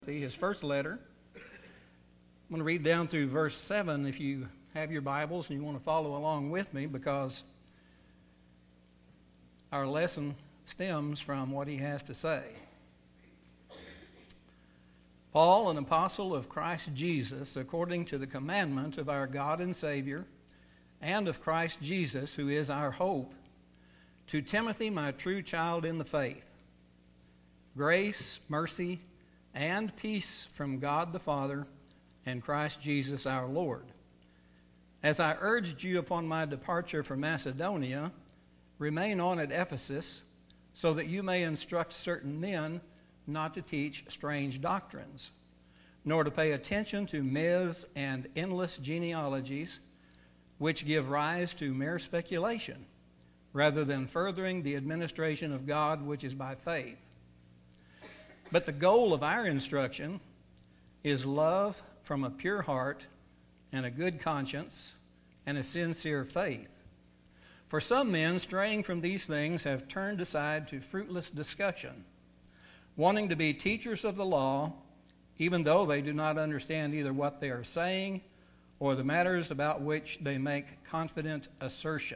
His first letter. I'm going to read down through verse 7 if you have your Bibles and you want to follow along with me, because our lesson stems from what he has to say. Paul, an apostle of Christ Jesus, according to the commandment of our God and Savior, and of Christ Jesus, who is our hope, to Timothy, my true child in the faith. Grace, mercy, and peace from God the Father and Christ Jesus our Lord. As I urged you upon my departure from Macedonia, remain on at Ephesus, so that you may instruct certain men not to teach strange doctrines, nor to pay attention to myths and endless genealogies, which give rise to mere speculation, rather than furthering the administration of God which is by faith. But the goal of our instruction is love from a pure heart and a good conscience and a sincere faith. For some men, straying from these things, have turned aside to fruitless discussion, wanting to be teachers of the law, even though they do not understand either what they are saying or the matters about which they make confident assertion.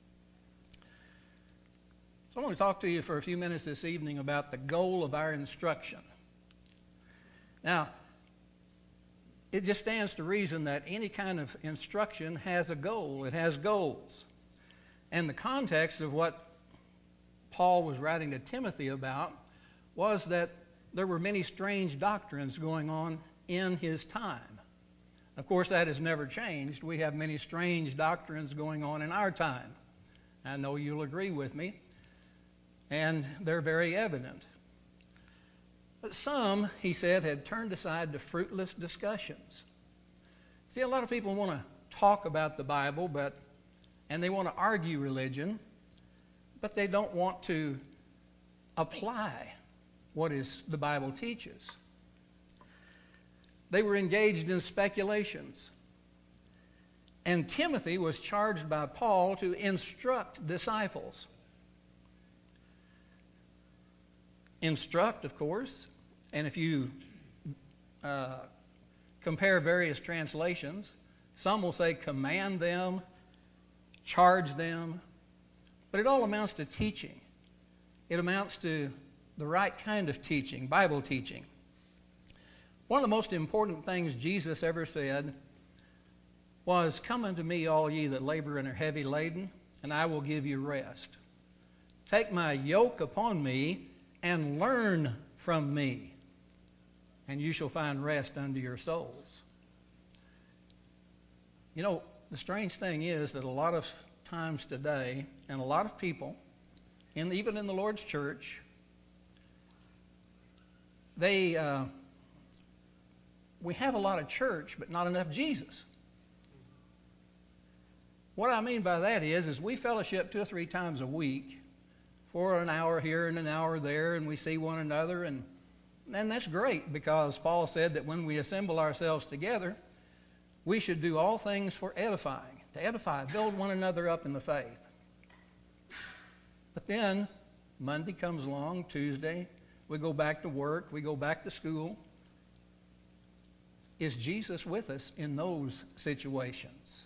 So I want to talk to you for a few minutes this evening about the goal of our instruction. Now, it just stands to reason that any kind of instruction has a goal. It has goals. And the context of what Paul was writing to Timothy about was that there were many strange doctrines going on in his time. Of course, that has never changed. We have many strange doctrines going on in our time. I know you'll agree with me. And they're very evident. But some, he said, had turned aside to fruitless discussions. See, a lot of people want to talk about the Bible, and they want to argue religion, but they don't want to apply what the Bible teaches. They were engaged in speculations. And Timothy was charged by Paul to instruct disciples. Instruct, of course, and if you compare various translations, some will say command them, charge them, but it all amounts to teaching. It amounts to the right kind of teaching, Bible teaching. One of the most important things Jesus ever said was, "Come unto me, all ye that labor and are heavy laden, and I will give you rest. Take my yoke upon me and learn from me, and you shall find rest unto your souls." You know, the strange thing is that a lot of times today, and a lot of people, even in the Lord's church, we have a lot of church, but not enough Jesus. What I mean by that is we fellowship 2 or 3 times a week, for an hour here and an hour there, and we see one another, and that's great, because Paul said that when we assemble ourselves together, we should do all things for edifying, to edify, build one another up in the faith. But then Monday comes along, Tuesday, we go back to work, we go back to school. Is Jesus with us in those situations?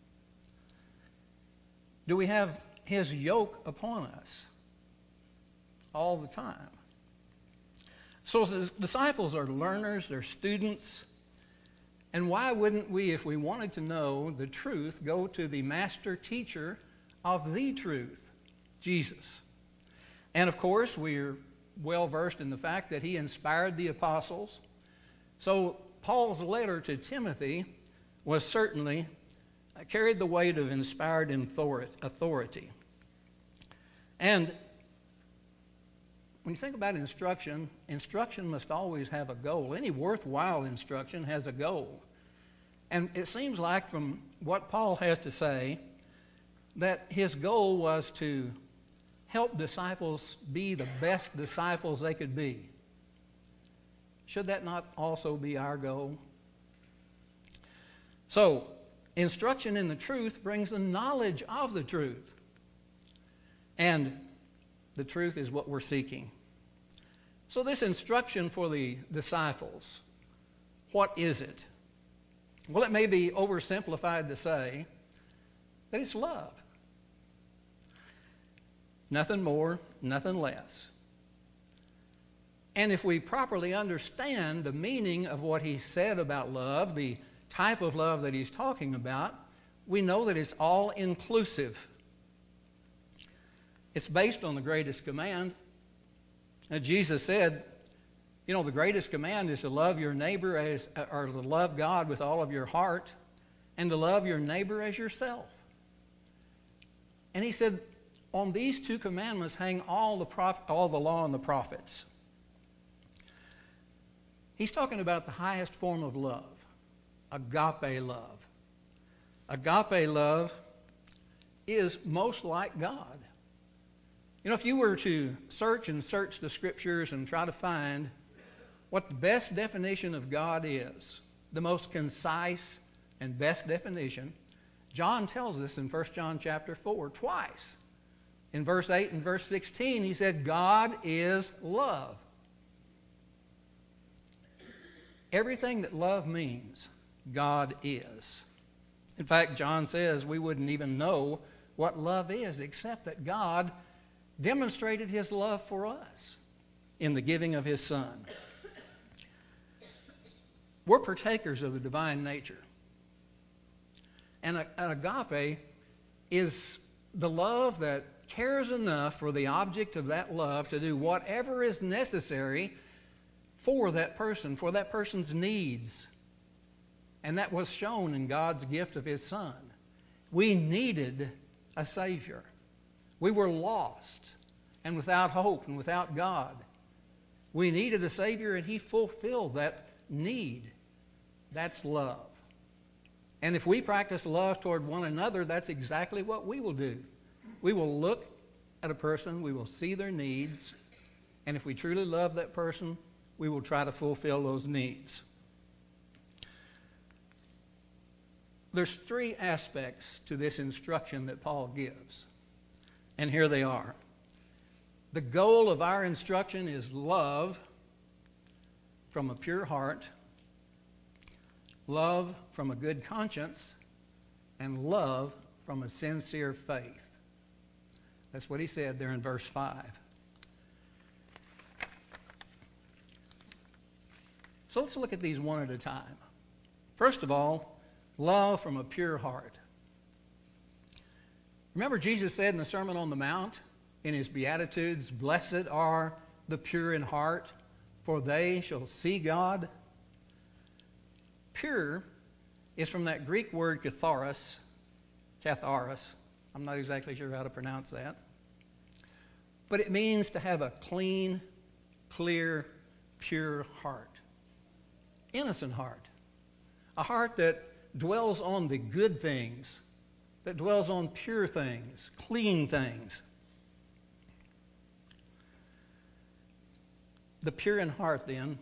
Do we have his yoke upon us all the time? So the disciples are learners, they're students. And why wouldn't we, if we wanted to know the truth, go to the master teacher of the truth, Jesus? And of course, we're well versed in the fact that he inspired the apostles. So Paul's letter to Timothy was certainly carried the weight of inspired authority. And when you think about instruction must always have a goal. Any worthwhile instruction has a goal. And it seems like from what Paul has to say that his goal was to help disciples be the best disciples they could be. Should that not also be our goal? So, instruction in the truth brings the knowledge of the truth. And the truth is what we're seeking. So this instruction for the disciples, what is it? Well, it may be oversimplified to say that it's love. Nothing more, nothing less. And if we properly understand the meaning of what he said about love, the type of love that he's talking about, we know that it's all inclusive. It's based on the greatest command. And Jesus said, the greatest command is to love your neighbor or to love God with all of your heart and to love your neighbor as yourself. And he said, on these two commandments hang all the law and the prophets. He's talking about the highest form of love, agape love. Agape love is most like God. If you were to search the Scriptures and try to find what the best definition of God is, the most concise and best definition, John tells us in 1 John chapter 4 twice. In verse 8 and verse 16, he said, God is love. Everything that love means, God is. In fact, John says we wouldn't even know what love is except that God demonstrated his love for us in the giving of his Son. We're partakers of the divine nature. And an agape is the love that cares enough for the object of that love to do whatever is necessary for that person's needs. And that was shown in God's gift of his Son. We needed a Savior. We were lost and without hope and without God. We needed a Savior, and he fulfilled that need. That's love. And if we practice love toward one another, that's exactly what we will do. We will look at a person, we will see their needs, and if we truly love that person, we will try to fulfill those needs. There's three aspects to this instruction that Paul gives. And here they are. The goal of our instruction is love from a pure heart, love from a good conscience, and love from a sincere faith. That's what he said there in verse 5. So let's look at these one at a time. First of all, love from a pure heart. Remember Jesus said in the Sermon on the Mount, in his Beatitudes, blessed are the pure in heart, for they shall see God. Pure is from that Greek word katharos. I'm not exactly sure how to pronounce that. But it means to have a clean, clear, pure heart. Innocent heart. A heart that dwells on the good things, that dwells on pure things, clean things. The pure in heart, then,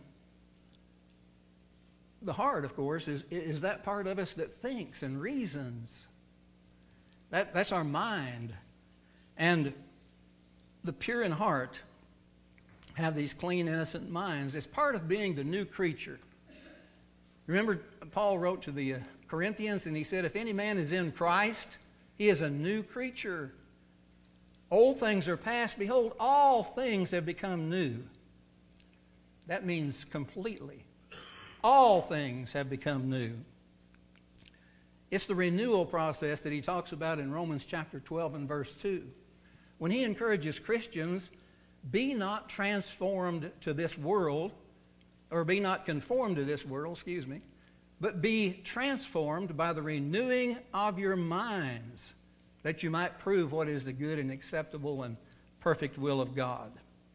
the heart, of course, is that part of us that thinks and reasons. That's our mind. And the pure in heart have these clean, innocent minds. It's part of being the new creature. Remember, Paul wrote to the Corinthians, and he said, if any man is in Christ, he is a new creature. Old things are past. Behold, all things have become new. That means completely. All things have become new. It's the renewal process that he talks about in Romans chapter 12 and verse 2. When he encourages Christians, be not transformed to this world, or be not conformed to this world, but be transformed by the renewing of your minds, that you might prove what is the good and acceptable and perfect will of God.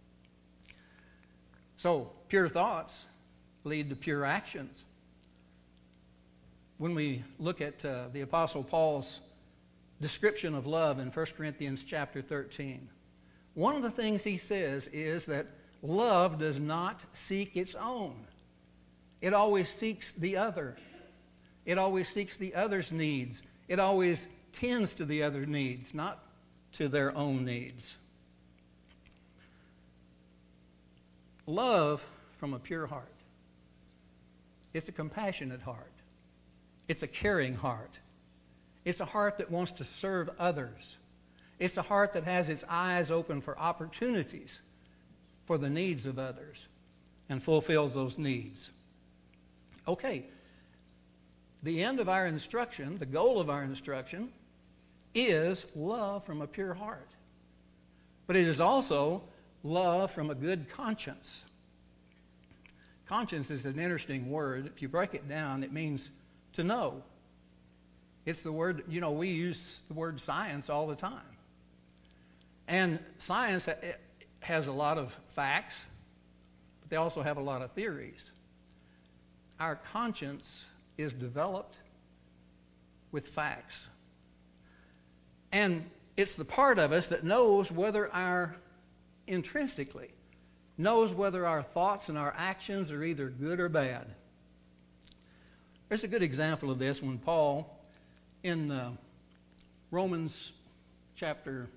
So, pure thoughts lead to pure actions. When we look at the Apostle Paul's description of love in 1 Corinthians chapter 13, one of the things he says is that love does not seek its own. It always seeks the other. It always seeks the other's needs. It always tends to the other needs, not to their own needs. love from a pure heart. It's a compassionate heart. It's a caring heart. It's a heart that wants to serve others. It's a heart that has its eyes open for opportunities for the needs of others and fulfills those needs. Okay, the end of our instruction, the goal of our instruction, is love from a pure heart. But it is also love from a good conscience. Conscience is an interesting word. If you break it down, it means to know. It's the word, we use the word science all the time. And science has a lot of facts, but they also have a lot of theories. Our conscience is developed with facts. And it's the part of us that knows whether intrinsically knows whether our thoughts and our actions are either good or bad. There's a good example of this when Paul, in Romans chapter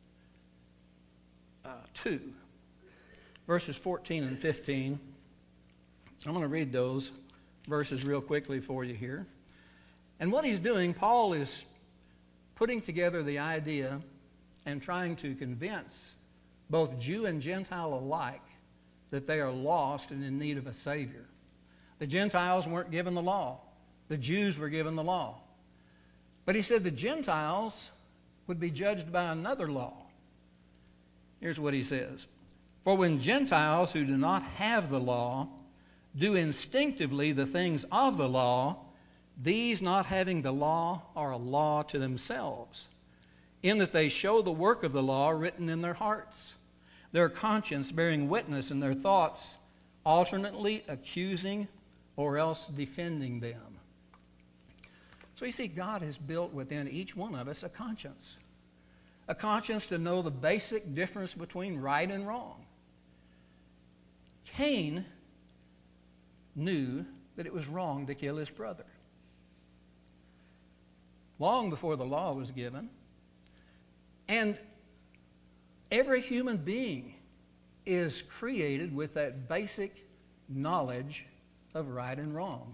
2, verses 14 and 15. I'm going to read those verses real quickly for you here. And what he's doing, Paul is putting together the idea and trying to convince both Jew and Gentile alike that they are lost and in need of a Savior. The Gentiles weren't given the law. The Jews were given the law. But he said the Gentiles would be judged by another law. Here's what he says. For when Gentiles who do not have the law do instinctively the things of the law, these not having the law are a law to themselves, in that they show the work of the law written in their hearts, their conscience bearing witness, and their thoughts alternately accusing or else defending them. So you see, God has built within each one of us a conscience to know the basic difference between right and wrong. Cain knew that it was wrong to kill his brother. Long before the law was given. And every human being is created with that basic knowledge of right and wrong.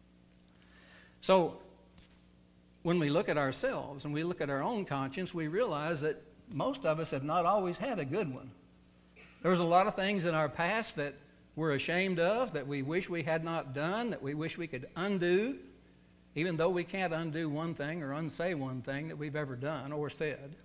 So when we look at ourselves and we look at our own conscience, we realize that most of us have not always had a good one. There's a lot of things in our past that we're ashamed of, that we wish we had not done, that we wish we could undo, even though we can't undo one thing or unsay one thing that we've ever done or said.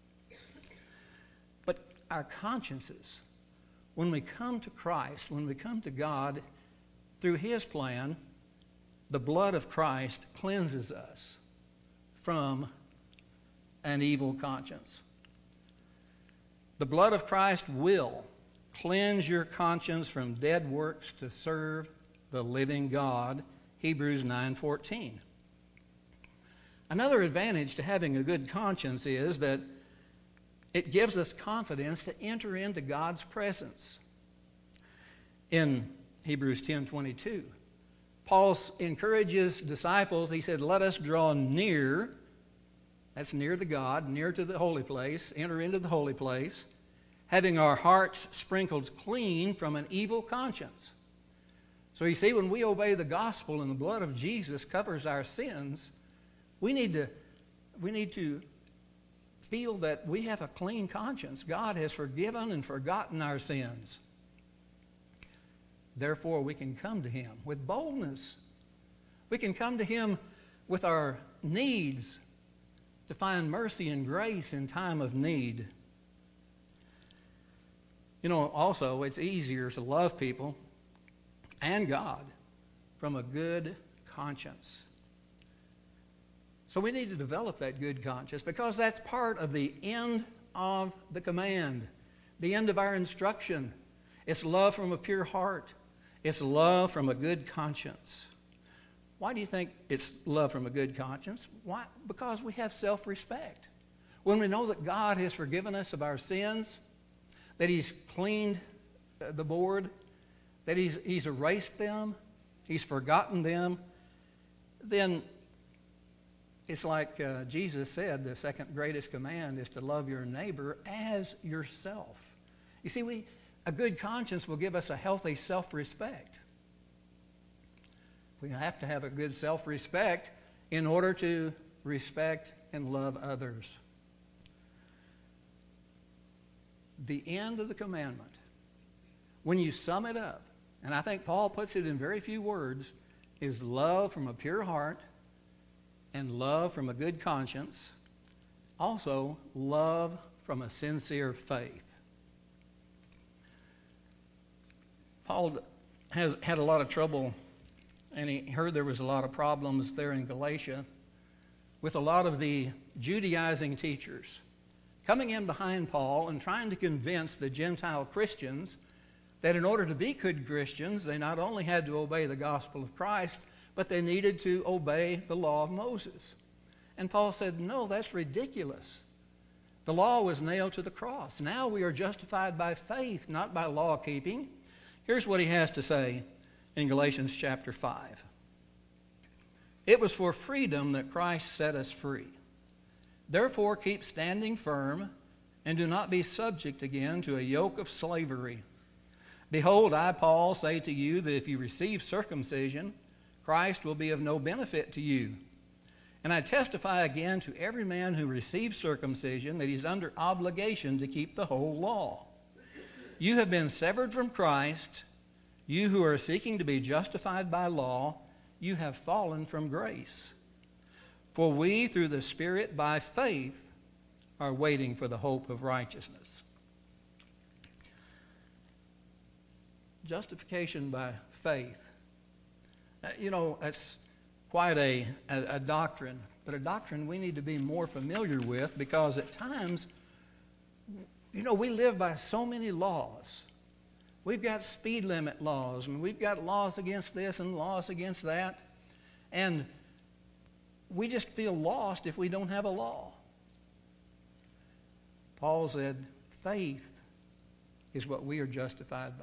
But our consciences, when we come to Christ, when we come to God through His plan, the blood of Christ cleanses us from an evil conscience. The blood of Christ will cleanse your conscience from dead works to serve the living God. Hebrews 9:14. Another advantage to having a good conscience is that it gives us confidence to enter into God's presence. In Hebrews 10:22, Paul encourages disciples. He said, let us draw near. That's near to God, near to the holy place, enter into the holy place, having our hearts sprinkled clean from an evil conscience. So you see, when we obey the gospel and the blood of Jesus covers our sins, we need to feel that we have a clean conscience. God has forgiven and forgotten our sins. Therefore, we can come to Him with boldness. We can come to Him with our needs to find mercy and grace in time of need. Also, it's easier to love people and God from a good conscience. So we need to develop that good conscience because that's part of the end of the command, the end of our instruction. It's love from a pure heart. It's love from a good conscience. Why do you think it's love from a good conscience? Why? Because we have self-respect. When we know that God has forgiven us of our sins, that He's cleaned the board, that He's erased them, He's forgotten them, then it's like Jesus said, the second greatest command is to love your neighbor as yourself. You see, A good conscience will give us a healthy self-respect. We have to have a good self-respect in order to respect and love others. The end of the commandment, when you sum it up, and I think Paul puts it in very few words, is love from a pure heart and love from a good conscience. Also, love from a sincere faith. Paul has had a lot of trouble, and he heard there was a lot of problems there in Galatia with a lot of the Judaizing teachers coming in behind Paul and trying to convince the Gentile Christians that in order to be good Christians, they not only had to obey the gospel of Christ, but they needed to obey the law of Moses. And Paul said, no, that's ridiculous. The law was nailed to the cross. Now we are justified by faith, not by law keeping. Here's what he has to say in Galatians chapter 5. It was for freedom that Christ set us free. Therefore keep standing firm and do not be subject again to a yoke of slavery. Behold, I, Paul, say to you that if you receive circumcision, Christ will be of no benefit to you. And I testify again to every man who receives circumcision that he's under obligation to keep the whole law. You have been severed from Christ. You who are seeking to be justified by law, you have fallen from grace. For we, through the Spirit, by faith, are waiting for the hope of righteousness. Justification by faith. That's quite a doctrine, but a doctrine we need to be more familiar with, because at times, we live by so many laws. We've got speed limit laws, and we've got laws against this and laws against that. And we just feel lost if we don't have a law. Paul said, faith is what we are justified by.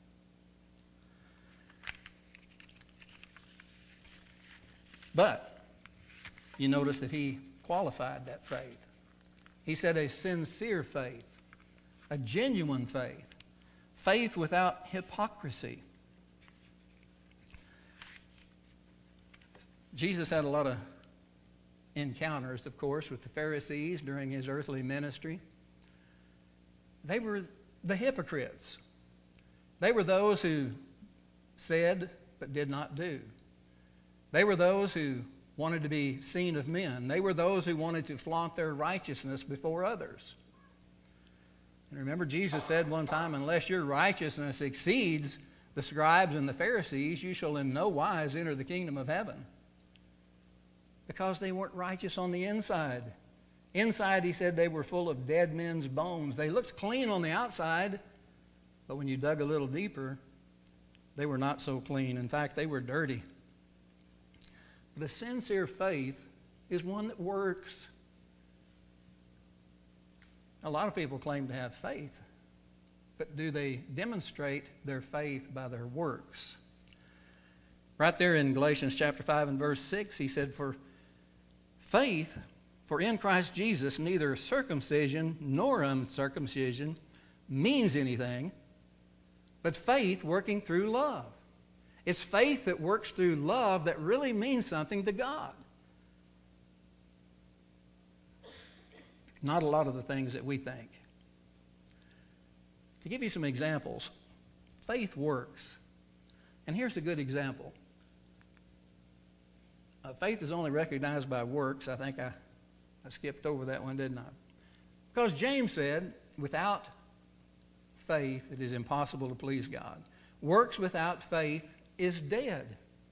But you notice that he qualified that faith. He said a sincere faith, a genuine faith, faith without hypocrisy. Jesus had a lot of encounters, of course, with the Pharisees during his earthly ministry. They were the hypocrites. They were those who said but did not do. They were those who wanted to be seen of men. They were those who wanted to flaunt their righteousness before others. And remember, Jesus said one time, unless your righteousness exceeds the scribes and the Pharisees, you shall in no wise enter the kingdom of heaven. Because they weren't righteous on the inside. Inside, he said, they were full of dead men's bones. They looked clean on the outside, but when you dug a little deeper, they were not so clean. In fact, they were dirty. But a sincere faith is one that works. A lot of people claim to have faith, but do they demonstrate their faith by their works? Right there in Galatians chapter 5 and verse 6, he said, for in Christ Jesus neither circumcision nor uncircumcision means anything, but faith working through love. It's faith that works through love that really means something to God. Not a lot of the things that we think. To give you some examples, faith works. And here's a good example. Faith is only recognized by works. I think I skipped over that one, didn't I? Because James said, without faith it is impossible to please God. Works without faith is dead.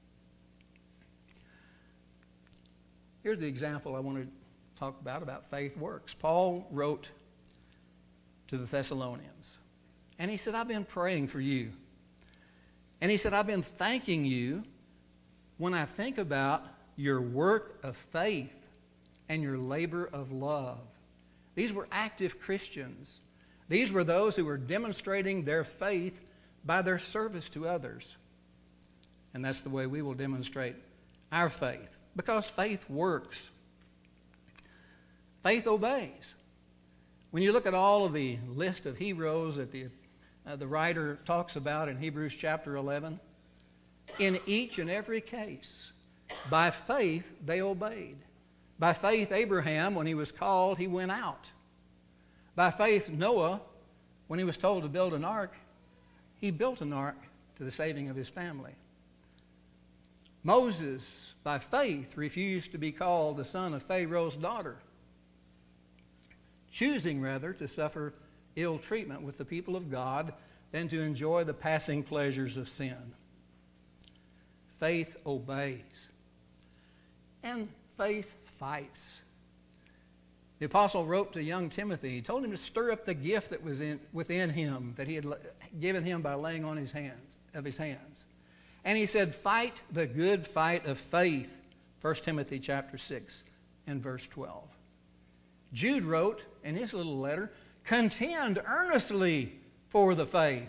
Here's the example I want to talk about faith works. Paul wrote to the Thessalonians, and he said, I've been praying for you. And he said, I've been thanking you when I think about your work of faith and your labor of love. These were active Christians. These were those who were demonstrating their faith by their service to others. And that's the way we will demonstrate our faith, because faith works. Faith obeys. When you look at all of the list of heroes that the the writer talks about in Hebrews chapter 11. In each and every case, by faith they obeyed. By faith Abraham, when he was called, he went out. By faith Noah, when he was told to build an ark, he built an ark to the saving of his family. Moses, by faith, refused to be called the son of Pharaoh's daughter, choosing rather to suffer ill treatment with the people of God than to enjoy the passing pleasures of sin. Faith obeys. And faith fights. The apostle wrote to young Timothy. He told him to stir up the gift that was within him, that he had given him by laying on his hands. And he said, fight the good fight of faith. 1 Timothy chapter 6 and verse 12. Jude wrote in his little letter, contend earnestly for the faith.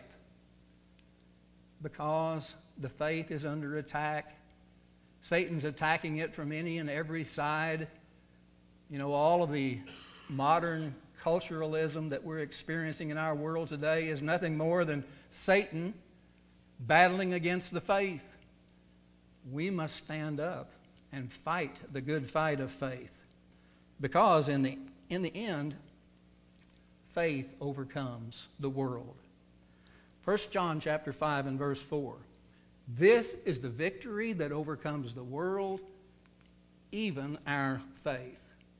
Because the faith is under attack. Satan's attacking it from any and every side. You know, all of the modern culturalism that we're experiencing in our world today is nothing more than Satan battling against the faith. We must stand up and fight the good fight of faith. Because in the end, faith overcomes the world. 1 John chapter 5 and verse 4. This is the victory that overcomes the world, even our faith.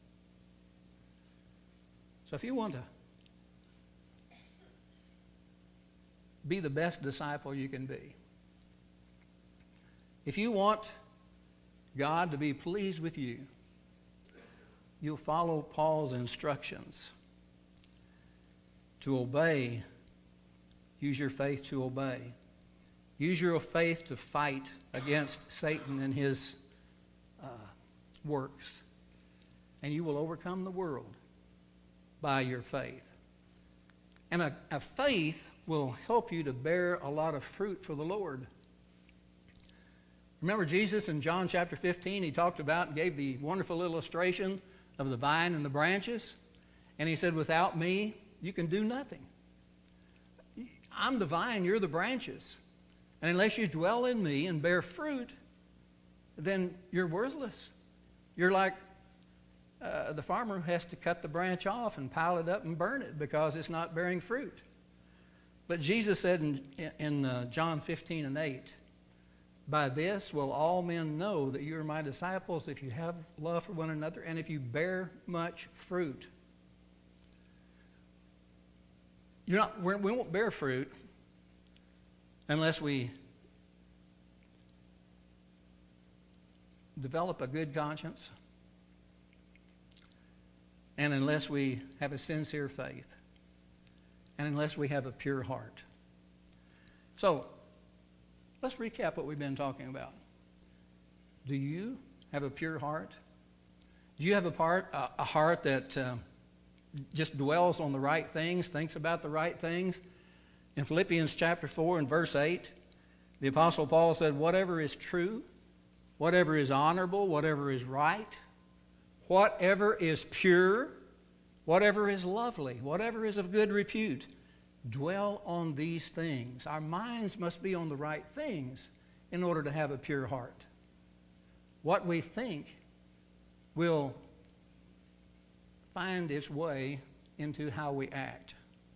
So if you want to be the best disciple you can be, if you want God to be pleased with you, you'll follow Paul's instructions to obey. Use your faith to obey. Use your faith to fight against Satan and his works. And you will overcome the world by your faith. And a faith will help you to bear a lot of fruit for the Lord. Remember Jesus in John chapter 15, he talked about and gave the wonderful illustration of the vine and the branches. And he said, without me, you can do nothing. I'm the vine, you're the branches. And unless you dwell in me and bear fruit, then you're worthless. You're like the farmer who has to cut the branch off and pile it up and burn it because it's not bearing fruit. But Jesus said in John 15 and 8, by this will all men know that you are my disciples if you have love for one another and if you bear much fruit. We won't bear fruit unless we develop a good conscience and unless we have a sincere faith and unless we have a pure heart. So, let's recap what we've been talking about. Do you have a pure heart? Do you have a heart that just dwells on the right things, thinks about the right things? In Philippians chapter 4 and verse 8, the Apostle Paul said, whatever is true, whatever is honorable, whatever is right, whatever is pure, whatever is lovely, whatever is of good repute, dwell on these things. Our minds must be on the right things in order to have a pure heart. What we think will find its way into how we act.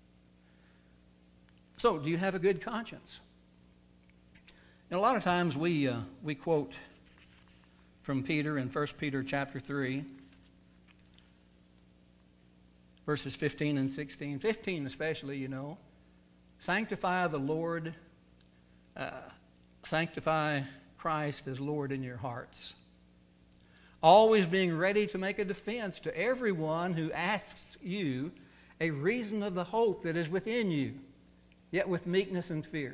So, do you have a good conscience? And a lot of times we quote from Peter in 1 Peter chapter 3, verses 15 and 16. 15 especially, you know. Sanctify the Lord, sanctify Christ as Lord in your hearts. Always being ready to make a defense to everyone who asks you a reason of the hope that is within you, yet with meekness and fear.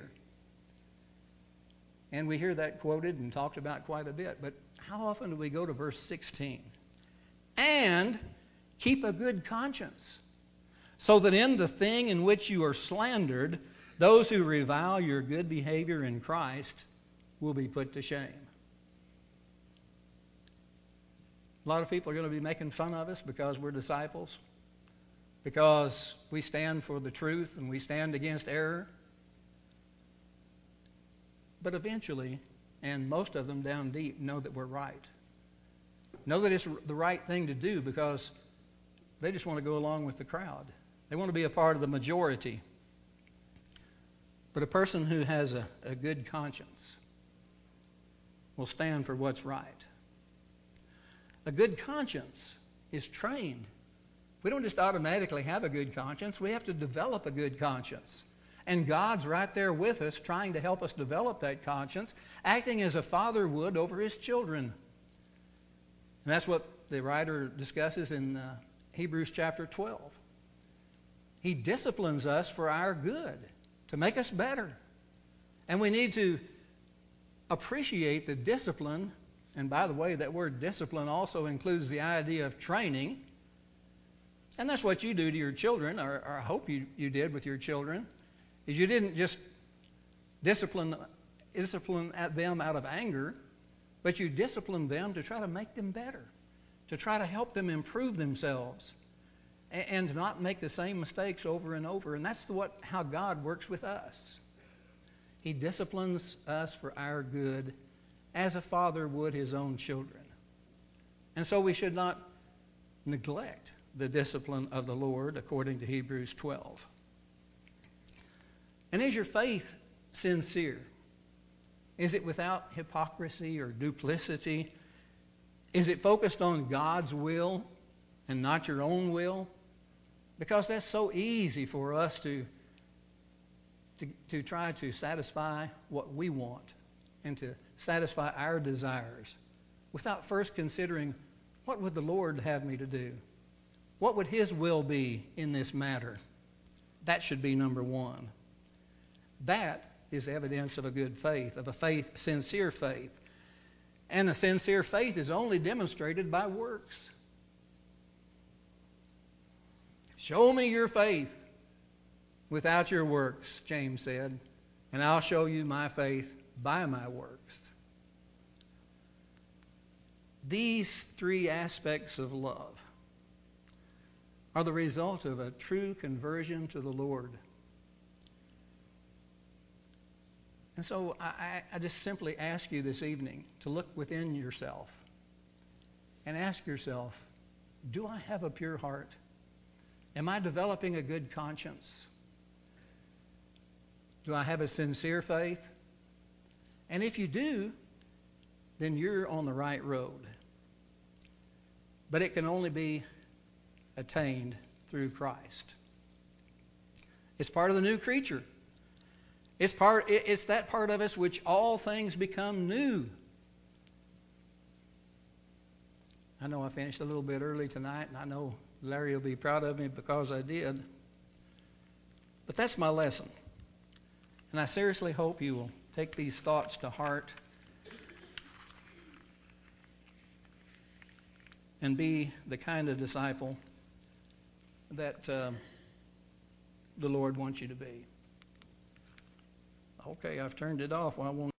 And we hear that quoted and talked about quite a bit, but how often do we go to verse 16? And keep a good conscience, so that in the thing in which you are slandered, those who revile your good behavior in Christ will be put to shame. A lot of people are going to be making fun of us because we're disciples. because we stand for the truth and we stand against error. But eventually, and most of them down deep, know that we're right. Know that it's the right thing to do because they just want to go along with the crowd. They want to be a part of the majority. But a person who has a good conscience will stand for what's right. A good conscience is trained. We don't just automatically have a good conscience. We have to develop a good conscience. And God's right there with us, trying to help us develop that conscience, acting as a father would over his children. And that's what the writer discusses in Hebrews chapter 12. He disciplines us for our good, to make us better. And we need to appreciate the discipline. And by the way, that word discipline also includes the idea of training. And that's what you do to your children, or I hope you did with your children, is you didn't just discipline at them out of anger, but you discipline them to try to make them better, to try to help them improve themselves, and to not make the same mistakes over and over. And that's how God works with us. He disciplines us for our good as a father would his own children. And so we should not neglect the discipline of the Lord according to Hebrews 12. And is your faith sincere? Is it without hypocrisy or duplicity? Is it focused on God's will and not your own will? Because that's so easy for us to try to satisfy what we want and to satisfy our desires without first considering, what would the Lord have me to do? What would his will be in this matter? That should be number one. That is evidence of a good faith, of a sincere faith. And a sincere faith is only demonstrated by works. Show me your faith without your works, James said, and I'll show you my faith by my works. These three aspects of love are the result of a true conversion to the Lord. And so I just simply ask you this evening to look within yourself and ask yourself, do I have a pure heart? Am I developing a good conscience? Do I have a sincere faith? And if you do, then you're on the right road. But it can only be attained through Christ. It's part of the new creature. It's that part of us which all things become new. I know I finished a little bit early tonight, and I know Larry will be proud of me because I did. But that's my lesson. And I seriously hope you will take these thoughts to heart and be the kind of disciple that the Lord wants you to be. Okay, I've turned it off. Well, I won't